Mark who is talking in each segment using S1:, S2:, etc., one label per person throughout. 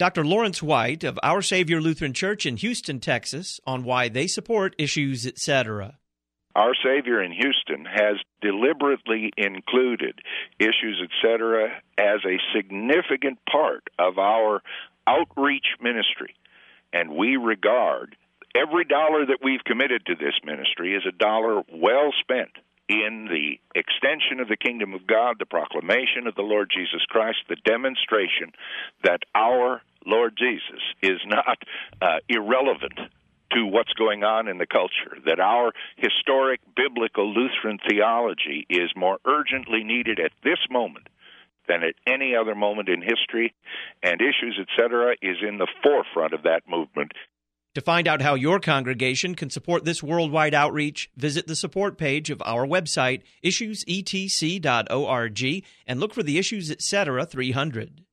S1: Dr. Lawrence White of Our Savior Lutheran Church in Houston, Texas, on why they support Issues, etc.
S2: Our Savior in Houston has deliberately included Issues, etc. as a significant part of our outreach ministry, and we regard every dollar that we've committed to this ministry as a dollar well spent in the extension of the kingdom of God, the proclamation of the Lord Jesus Christ, the demonstration that our Lord Jesus is not irrelevant to what's going on in the culture, that our historic biblical Lutheran theology is more urgently needed at this moment than at any other moment in history, and Issues, etc., is in the forefront of that movement.
S1: To find out how your congregation can support this worldwide outreach, visit the support page of our website, issuesetc.org, and look for the Issues, etc. 300.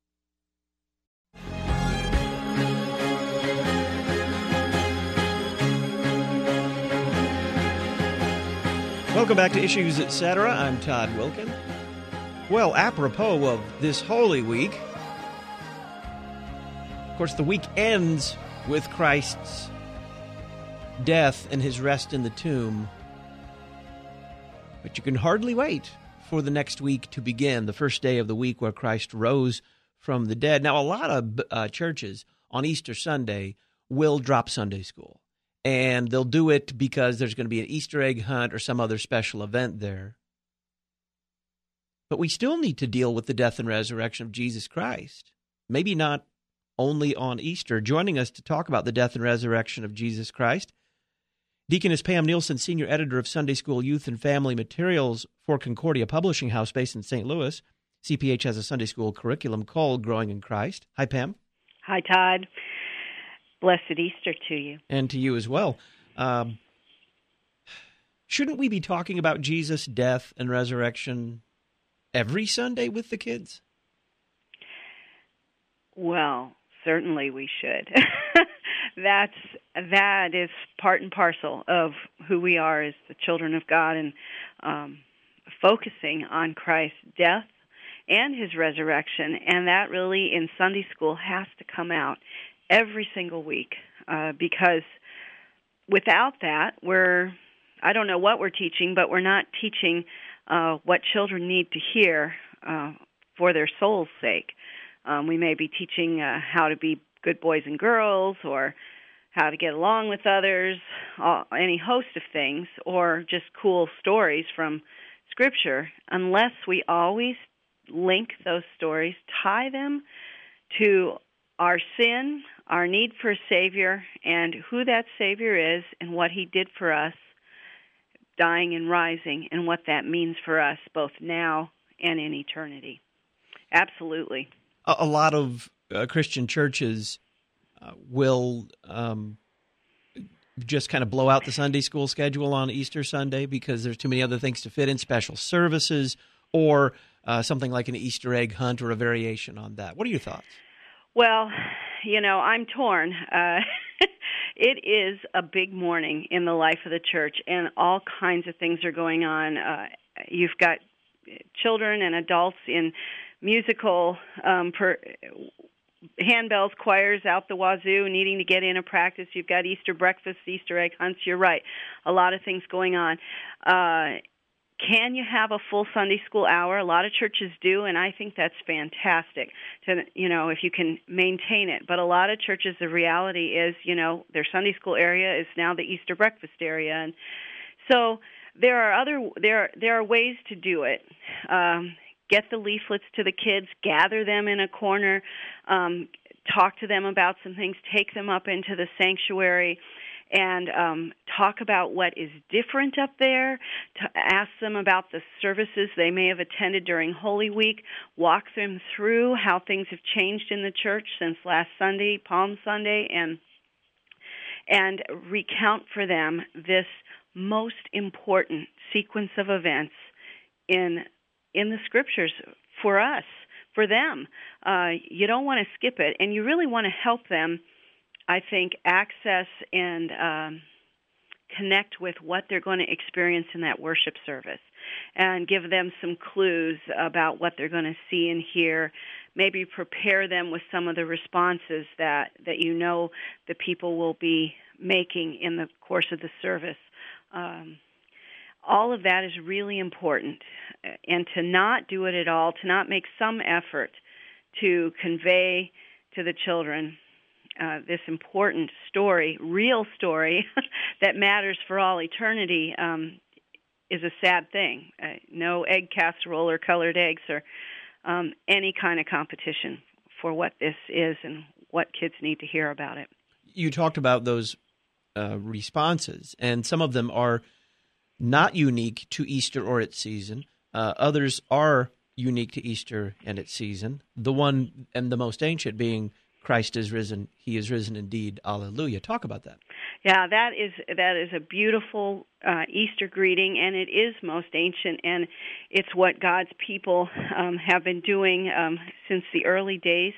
S1: Welcome back to Issues, etc. I'm Todd Wilkin. Well, apropos of this Holy Week, of course, the week ends with Christ's death and his rest in the tomb. But you can hardly wait for the next week to begin, the first day of the week where Christ rose from the dead. Now, a lot of churches on Easter Sunday will drop Sunday school. And they'll do it because there's going to be an Easter egg hunt or some other special event there. But we still need to deal with the death and resurrection of Jesus Christ. Maybe not only on Easter. Joining us to talk about the death and resurrection of Jesus Christ, Deaconess Pam Nielsen, Senior Editor of Sunday School Youth and Family Materials for Concordia Publishing House based in St. Louis. CPH has a Sunday school curriculum called Growing in Christ. Hi, Pam.
S3: Hi, Todd. Blessed Easter to you.
S1: And to you as well. Shouldn't we be talking about Jesus' death and resurrection every Sunday with the kids?
S3: Well, certainly we should. That is part and parcel of who we are as the children of God, and focusing on Christ's death and his resurrection. And that really in Sunday school has to come out every single week, because without that, I don't know what we're teaching, but we're not teaching what children need to hear for their soul's sake. We may be teaching how to be good boys and girls, or how to get along with others, any host of things, or just cool stories from Scripture, unless we always link those stories, tie them to our sin, our need for a Savior, and who that Savior is, and what he did for us, dying and rising, and what that means for us both now and in eternity. Absolutely.
S1: A lot of Christian churches will just kind of blow out the Sunday school schedule on Easter Sunday because there's too many other things to fit in, special services, or something like an Easter egg hunt or a variation on that. What are your thoughts?
S3: Well, I'm torn. It is a big morning in the life of the church, and all kinds of things are going on. You've got children and adults in musical handbells, choirs out the wazoo, needing to get in a practice. You've got Easter breakfasts, Easter egg hunts. You're right. A lot of things going on. Can you have a full Sunday school hour? A lot of churches do, and I think that's fantastic, if you can maintain it. But a lot of churches, the reality is, their Sunday school area is now the Easter breakfast area. And so there are ways to do it. Get the leaflets to the kids, gather them in a corner, talk to them about some things, take them up into the sanctuary, and talk about what is different up there, to ask them about the services they may have attended during Holy Week, walk them through how things have changed in the church since last Sunday, Palm Sunday, and recount for them this most important sequence of events in the Scriptures for us, for them. You don't want to skip it, and you really want to help them, I think, access and connect with what they're going to experience in that worship service, and give them some clues about what they're going to see and hear, maybe prepare them with some of the responses that you know the people will be making in the course of the service. All of that is really important, and to not do it at all, to not make some effort to convey to the children this important story, real story, that matters for all eternity, is a sad thing. No egg casserole or colored eggs or any kind of competition for what this is and what kids need to hear about it.
S1: You talked about those responses, and some of them are not unique to Easter or its season. Others are unique to Easter and its season. The one and the most ancient being Christ is risen, he is risen indeed, alleluia. Talk about that.
S3: Yeah, that is a beautiful Easter greeting, and it is most ancient, and it's what God's people have been doing since the early days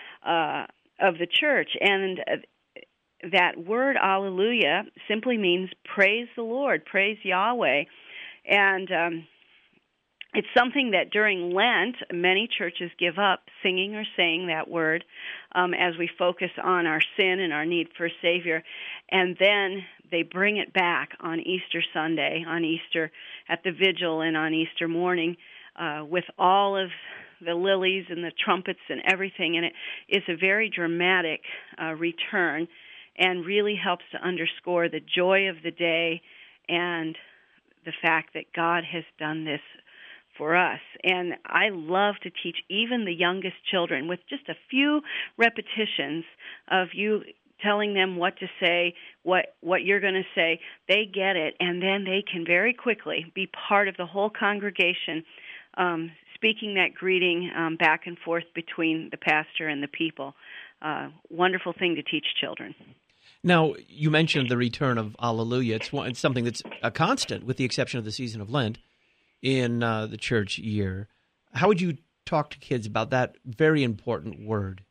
S3: of the church. And that word alleluia simply means praise the Lord, praise Yahweh. And it's something that during Lent, many churches give up singing or saying that word as we focus on our sin and our need for a Savior. And then they bring it back on Easter Sunday, on Easter at the Vigil, and on Easter morning with all of the lilies and the trumpets and everything. And it is a very dramatic return, and really helps to underscore the joy of the day and the fact that God has done this for us. And I love to teach even the youngest children with just a few repetitions of you telling them what to say, what you're going to say. They get it, and then they can very quickly be part of the whole congregation, speaking that greeting back and forth between the pastor and the people. Wonderful thing to teach children.
S1: Now, you mentioned the return of Alleluia. It's something that's a constant, with the exception of the season of Lent, in the church year. How would you talk to kids about that very important word?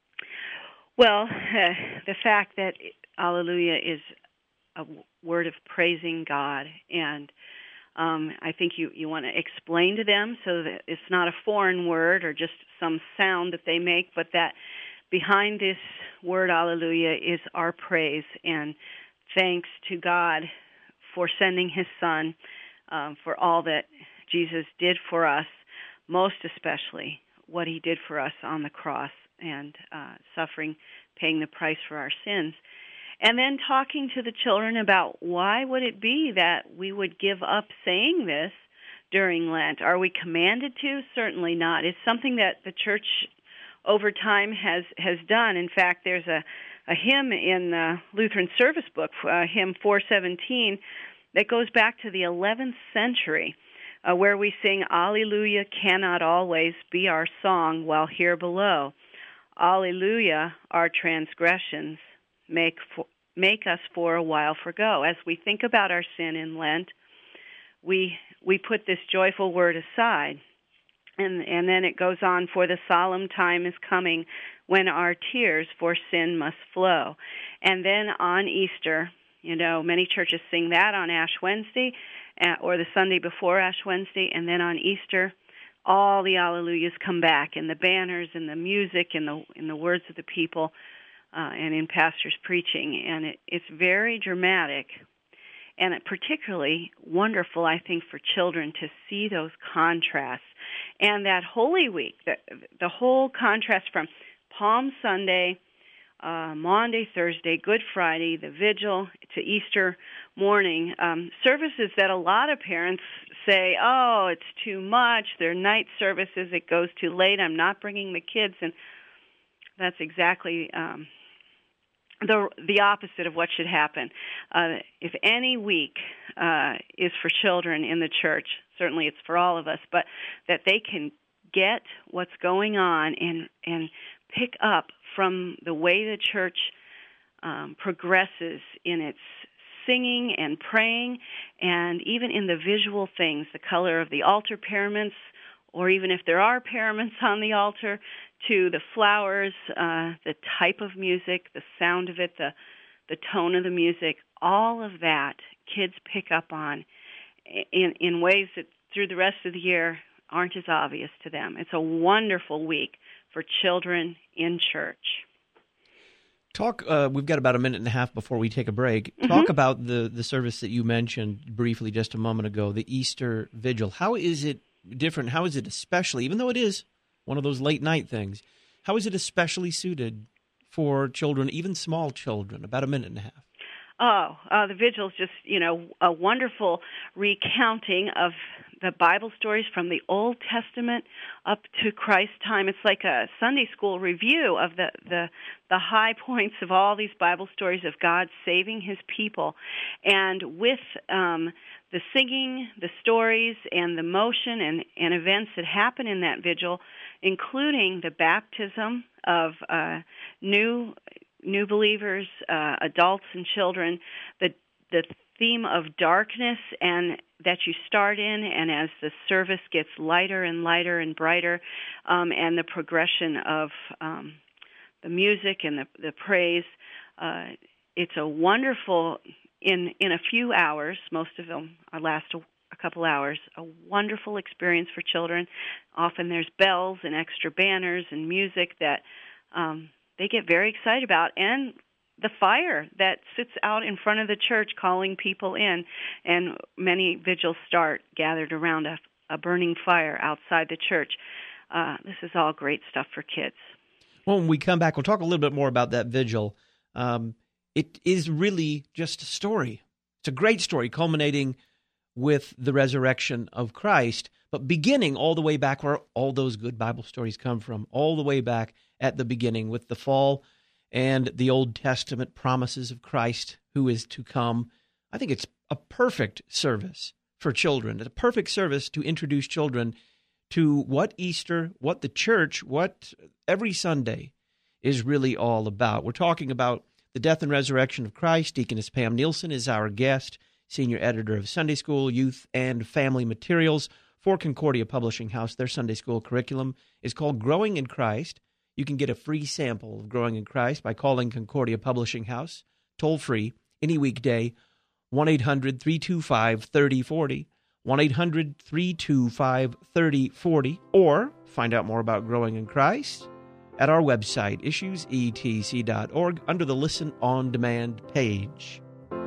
S3: Well, the fact that Alleluia is a word of praising God, and I think you want to explain to them so that it's not a foreign word or just some sound that they make, but that behind this word Alleluia is our praise and thanks to God for sending His Son, for all that Jesus did for us, most especially what He did for us on the cross and suffering, paying the price for our sins. And then talking to the children about why would it be that we would give up saying this during Lent? Are we commanded to? Certainly not. It's something that the church over time has done. In fact, there's a hymn in the Lutheran Service Book, hymn 417, that goes back to the 11th century, where we sing, Alleluia cannot always be our song while here below. Alleluia, our transgressions make us for a while forgo. As we think about our sin in Lent, we put this joyful word aside. And then it goes on, for the solemn time is coming when our tears for sin must flow. And then on Easter, many churches sing that on Ash Wednesday or the Sunday before Ash Wednesday, and then on Easter, all the Alleluias come back, and the banners and the music and the words of the people and in pastors' preaching. And it's very dramatic. And particularly wonderful, I think, for children to see those contrasts. And that Holy Week, the whole contrast from Palm Sunday, Maundy, Thursday, Good Friday, the Vigil, to Easter morning, services that a lot of parents say, oh, it's too much, they're night services, it goes too late, I'm not bringing the kids. And that's exactly the opposite of what should happen. If any week is for children in the church, certainly it's for all of us, but that they can get what's going on and pick up from the way the church progresses in its singing and praying, and even in the visual things, the color of the altar paraments, or even if there are paraments on the altar, to the flowers, the type of music, the sound of it, the tone of the music, all of that kids pick up on in ways that through the rest of the year aren't as obvious to them. It's a wonderful week for children in church.
S1: Talk. We've got about a minute and a half before we take a break. Talk about the service that you mentioned briefly just a moment ago, the Easter Vigil. How is it different? How is it especially, even though it is one of those late night things, how is it especially suited for children, even small children? About a minute and a half.
S3: The vigil is just, a wonderful recounting of the Bible stories from the Old Testament up to Christ's time. It's like a Sunday school review of the high points of all these Bible stories of God saving His people. And with the singing, the stories, and the motion and events that happen in that vigil, including the baptism of new believers, adults and children, the theme of darkness and that you start in, and as the service gets lighter and lighter and brighter, and the progression of the music and the praise, it's a wonderful, in a few hours, most of them last a couple hours, a wonderful experience for children. Often there's bells and extra banners and music that they get very excited about, and the fire that sits out in front of the church calling people in, and many vigils start gathered around a burning fire outside the church. This is all great stuff for kids.
S1: Well, when we come back, we'll talk a little bit more about that vigil. It is really just a story. It's a great story culminating with the resurrection of Christ, but beginning all the way back where all those good Bible stories come from, all the way back at the beginning with the fall and the Old Testament promises of Christ who is to come. I think it's a perfect service for children. It's a perfect service to introduce children to what Easter, what the church, what every Sunday is really all about. We're talking about the death and resurrection of Christ. Deaconess Pam Nielsen is our guest, senior editor of Sunday School, Youth, and Family Materials for Concordia Publishing House. Their Sunday School curriculum is called Growing in Christ. You can get a free sample of Growing in Christ by calling Concordia Publishing House, toll-free, any weekday, 1-800-325-3040, 1-800-325-3040, or find out more about Growing in Christ at our website, issuesetc.org, under the Listen on Demand page.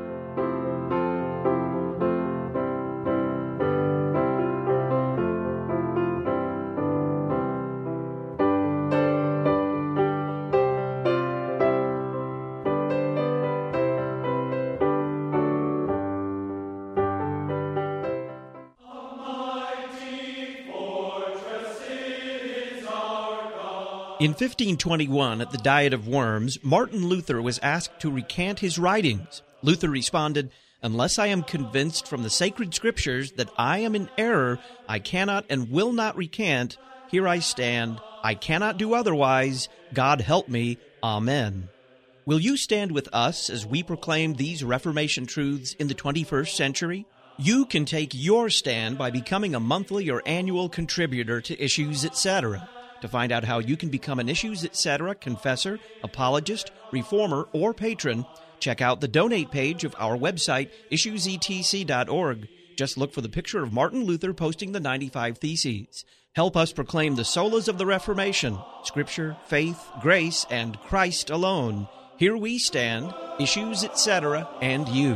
S1: In 1521, at the Diet of Worms, Martin Luther was asked to recant his writings. Luther responded, "Unless I am convinced from the sacred scriptures that I am in error, I cannot and will not recant. Here I stand. I cannot do otherwise. God help me. Amen." Will you stand with us as we proclaim these Reformation truths in the 21st century? You can take your stand by becoming a monthly or annual contributor to Issues Etc. To find out how you can become an Issues Etc. confessor, apologist, reformer, or patron, check out the donate page of our website, issuesetc.org. Just look for the picture of Martin Luther posting the 95 Theses. Help us proclaim the solas of the Reformation, Scripture, faith, grace, and Christ alone. Here we stand, Issues Etc., and you.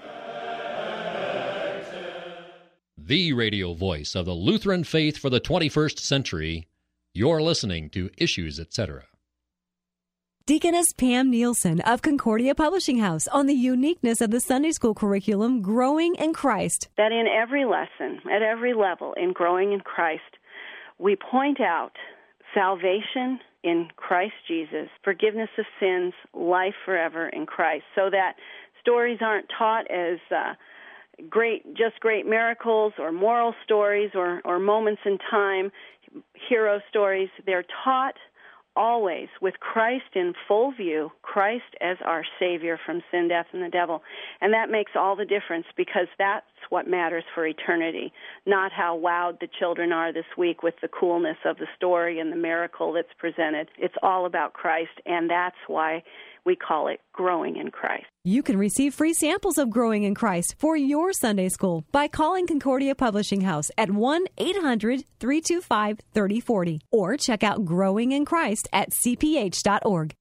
S4: The radio voice of the Lutheran faith for the 21st century. You're listening to Issues Etc.
S5: Deaconess Pam Nielsen of Concordia Publishing House on the uniqueness of the Sunday School curriculum, Growing in Christ.
S3: That in every lesson, at every level in Growing in Christ, we point out salvation in Christ Jesus, forgiveness of sins, life forever in Christ, so that stories aren't taught as great miracles or moral stories or moments in time, hero stories. They're taught always with Christ in full view, Christ as our Savior from sin, death, and the devil. And that makes all the difference, because that's what matters for eternity, not how wowed the children are this week with the coolness of the story and the miracle that's presented. It's all about Christ, and that's why we call it Growing in Christ.
S5: You can receive free samples of Growing in Christ for your Sunday school by calling Concordia Publishing House at 1-800-325-3040 or check out Growing in Christ at cph.org.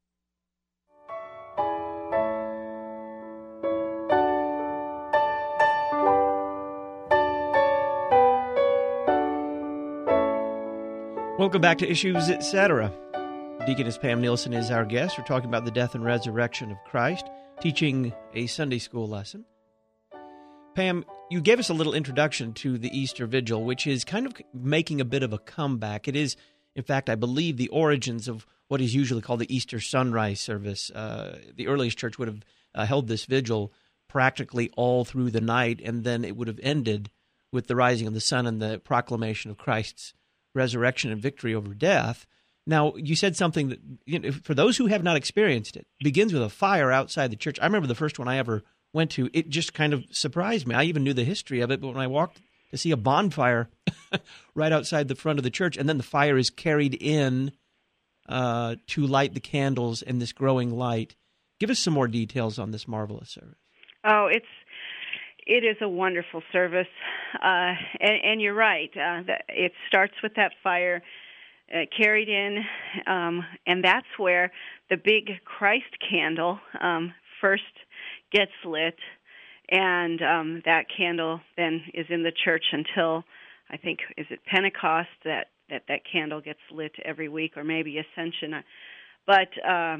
S1: Welcome back to Issues, Etc. Deaconess Pam Nielsen is our guest. We're talking about the death and resurrection of Christ, teaching a Sunday school lesson. Pam, you gave us a little introduction to the Easter Vigil, which is kind of making a bit of a comeback. It is, in fact, I believe, the origins of what is usually called the Easter sunrise service. The earliest church would have held this vigil practically all through the night, and then it would have ended with the rising of the sun and the proclamation of Christ's resurrection and victory over death. Now, you said something that, for those who have not experienced it, begins with a fire outside the church. I remember the first one I ever went to, it just kind of surprised me. I even knew the history of it, but when I walked to see a bonfire right outside the front of the church, and then the fire is carried in to light the candles and this growing light. Give us some more details on this marvelous service.
S3: Oh, it is a wonderful service, and you're right. It starts with that fire carried in, and that's where the big Christ candle first gets lit, and that candle then is in the church until, I think, is it Pentecost that candle gets lit every week, or maybe Ascension. But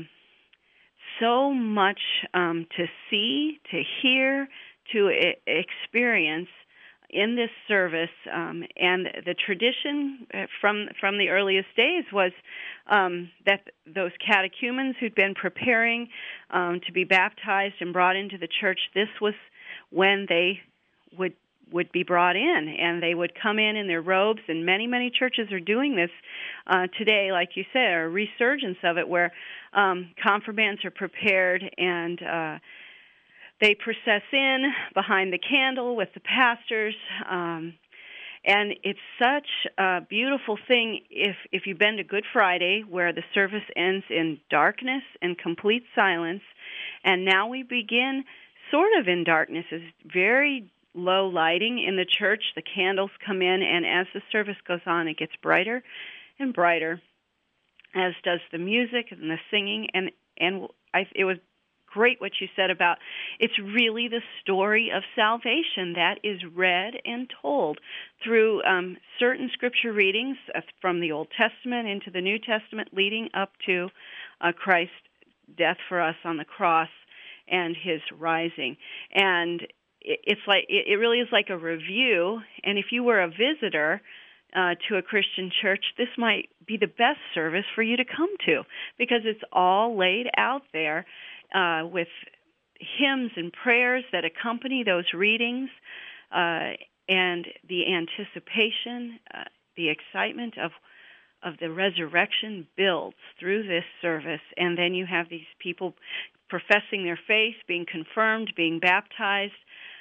S3: so much to see, to hear, to experience in this service, and the tradition from the earliest days was that those catechumens who'd been preparing to be baptized and brought into the church, this was when they would be brought in, and they would come in their robes, and many churches are doing this today, like you said, a resurgence of it, where confirmands are prepared and they process in behind the candle with the pastors, and it's such a beautiful thing if you've been to Good Friday, where the service ends in darkness and complete silence, and now we begin sort of in darkness. It's very low lighting in the church. The candles come in, and as the service goes on, it gets brighter and brighter, as does the music and the singing, and it was great what you said about it's really the story of salvation that is read and told through certain scripture readings from the Old Testament into the New Testament, leading up to Christ's death for us on the cross and his rising. And it's like it really is like a review. And if you were a visitor to a Christian church, this might be the best service for you to come to, because it's all laid out there with hymns and prayers that accompany those readings, and the anticipation, the excitement of the resurrection builds through this service. And then you have these people professing their faith, being confirmed, being baptized.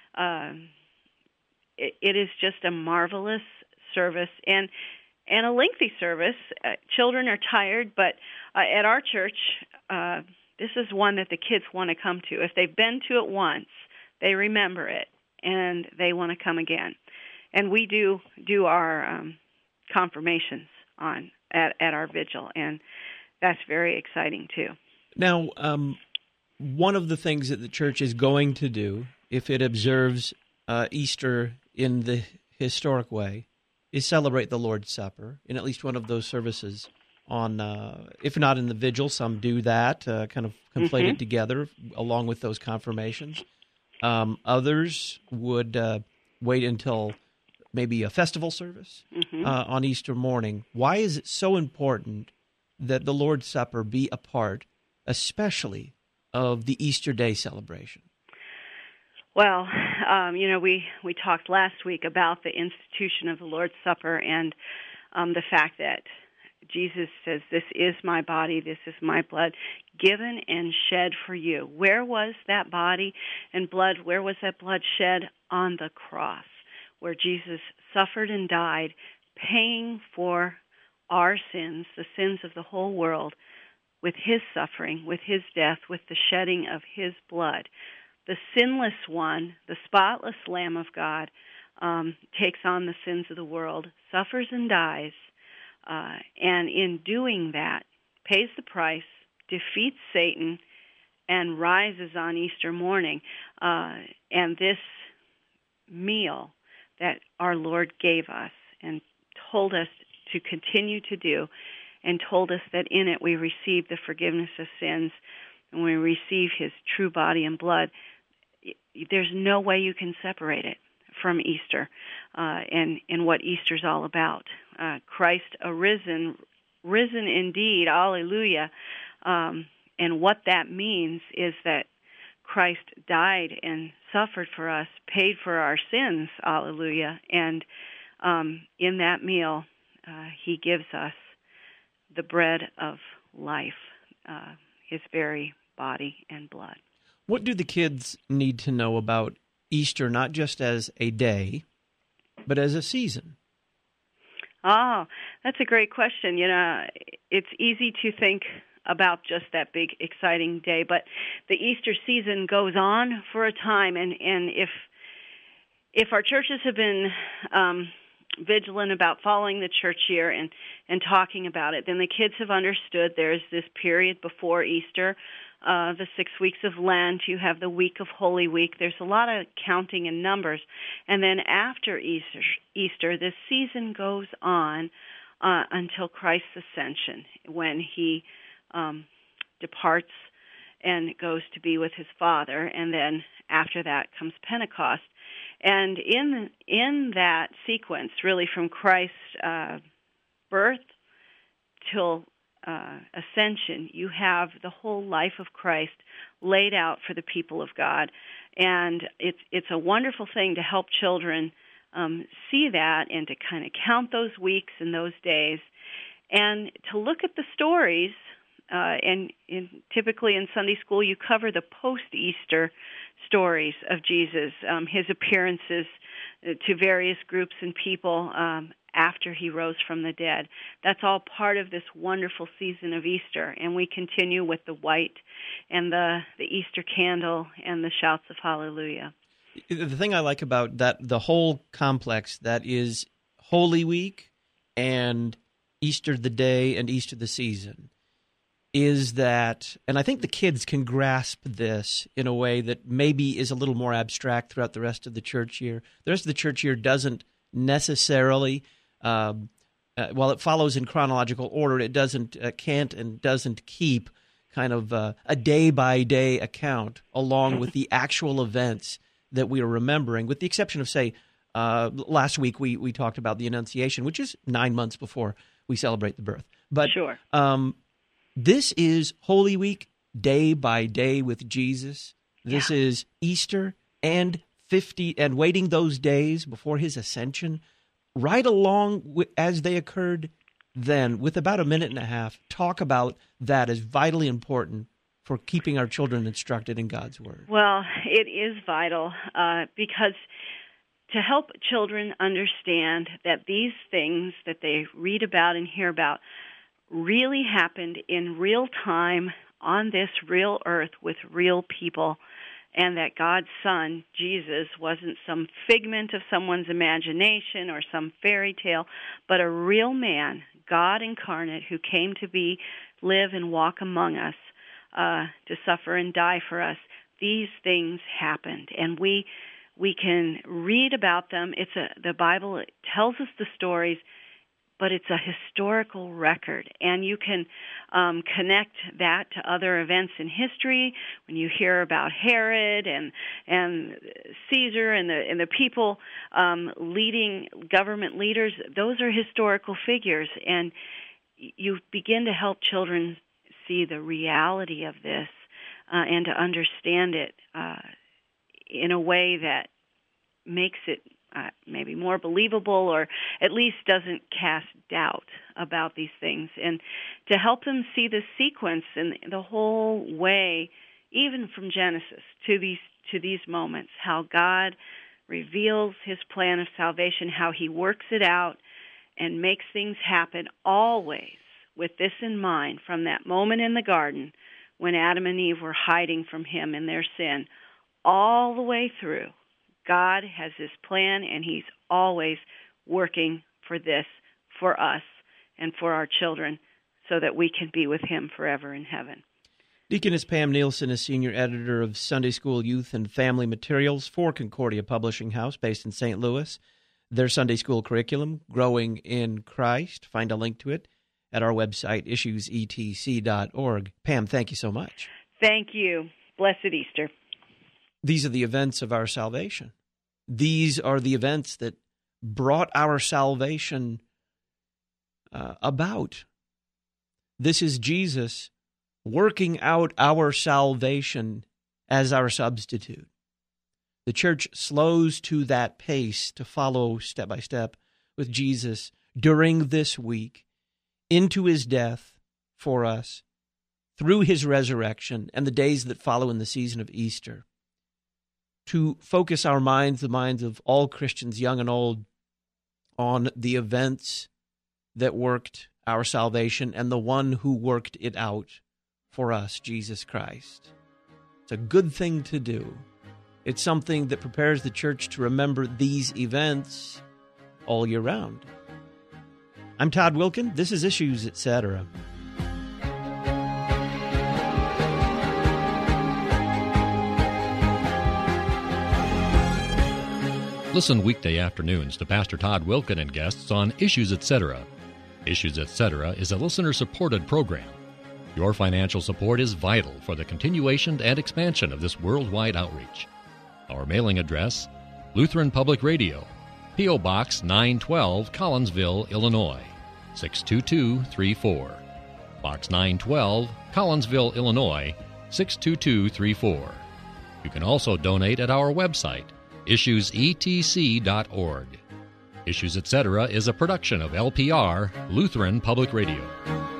S3: It is just a marvelous service and a lengthy service. Children are tired, but at our church, this is one that the kids want to come to. If they've been to it once, they remember it, and they want to come again. And we do our confirmations at our vigil, and that's very exciting too.
S1: Now, one of the things that the church is going to do, if it observes Easter in the historic way, is celebrate the Lord's Supper in at least one of those services. On, if not in the vigil, some do that, kind of conflate it together along with those confirmations. Others would wait until maybe a festival service on Easter morning. Why is it so important that the Lord's Supper be a part, especially of the Easter Day celebration?
S3: Well, we talked last week about the institution of the Lord's Supper and the fact that Jesus says, "This is my body, this is my blood, given and shed for you." Where was that body and blood? Where was that blood shed? On the cross, where Jesus suffered and died, paying for our sins, the sins of the whole world, with his suffering, with his death, with the shedding of his blood. The sinless one, the spotless Lamb of God, takes on the sins of the world, suffers and dies, and in doing that, pays the price, defeats Satan, and rises on Easter morning. And this meal that our Lord gave us and told us to continue to do, and told us that in it we receive the forgiveness of sins and we receive his true body and blood, there's no way you can separate it from Easter and what Easter's all about. Christ arisen, risen indeed, alleluia. And what that means is that Christ died and suffered for us, paid for our sins, alleluia. And in that meal, he gives us the bread of life, his very body and blood.
S1: What do the kids need to know about Easter, not just as a day, but as a season?
S3: Oh, that's a great question. You know, it's easy to think about just that big, exciting day, but the Easter season goes on for a time, and if our churches have been vigilant about following the church year and talking about it, then the kids have understood there's this period before Easter, the 6 weeks of Lent, you have the week of Holy Week. There's a lot of counting and numbers. And then after Easter, this season goes on until Christ's ascension, when he departs and goes to be with his Father. And then after that comes Pentecost. And in that sequence, really from Christ's birth till ascension, you have the whole life of Christ laid out for the people of God. And it's a wonderful thing to help children see that and to kind of count those weeks and those days and to look at the stories. And typically in Sunday school, you cover the post-Easter stories of Jesus, his appearances to various groups and people after he rose from the dead. That's all part of this wonderful season of Easter, and we continue with the white and the Easter candle and the shouts of hallelujah.
S1: The thing I like about that, the whole complex that is Holy Week and Easter the day and Easter the season, is that, and I think the kids can grasp this in a way that maybe is a little more abstract throughout the rest of the church year. The rest of the church year doesn't necessarily, while it follows in chronological order, it can't and doesn't keep kind of a day-by-day account along with the actual events that we are remembering, with the exception of, say, last week we talked about the Annunciation, which is 9 months before we celebrate the birth. But
S3: sure.
S1: This is Holy Week, day by day with Jesus. This is Easter and waiting those days before his ascension, right along as they occurred then, with about a minute and a half. Talk about that as vitally important for keeping our children instructed in God's Word.
S3: Well, it is vital because to help children understand that these things that they read about and hear about really happened in real time on this real earth with real people, and that God's Son, Jesus, wasn't some figment of someone's imagination or some fairy tale, but a real man, God incarnate, who came to live and walk among us, to suffer and die for us. These things happened, and we can read about them. The Bible tells us the stories, but it's a historical record, and you can connect that to other events in history. When you hear about Herod and Caesar and the people leading government leaders, those are historical figures, and you begin to help children see the reality of this and to understand it in a way that makes it maybe more believable, or at least doesn't cast doubt about these things, and to help them see the sequence and the whole way, even from Genesis to these moments, how God reveals his plan of salvation, how he works it out and makes things happen always with this in mind, from that moment in the garden when Adam and Eve were hiding from him in their sin, all the way through, God has his plan, and he's always working for this, for us, and for our children, so that we can be with him forever in heaven.
S1: Deaconess Pam Nielsen is senior editor of Sunday School Youth and Family Materials for Concordia Publishing House, based in St. Louis. Their Sunday School curriculum, Growing in Christ. Find a link to it at our website, issuesetc.org. Pam, thank you so much.
S3: Thank you. Blessed Easter.
S1: These are the events of our salvation. These are the events that brought our salvation about. This is Jesus working out our salvation as our substitute. The church slows to that pace to follow step by step with Jesus during this week into his death for us, through his resurrection and the days that follow in the season of Easter, to focus our minds, the minds of all Christians, young and old, on the events that worked our salvation and the one who worked it out for us, Jesus Christ. It's a good thing to do. It's something that prepares the church to remember these events all year round. I'm Todd Wilkin. This is Issues, Etc.
S4: Listen weekday afternoons to Pastor Todd Wilkin and guests on Issues, Etc. Issues, Etc. is a listener-supported program. Your financial support is vital for the continuation and expansion of this worldwide outreach. Our mailing address, Lutheran Public Radio, P.O. Box 912, Collinsville, Illinois, 62234. Box 912, Collinsville, Illinois, 62234. You can also donate at our website, issuesetc.org. Issues, Etc. is a production of LPR, Lutheran Public Radio.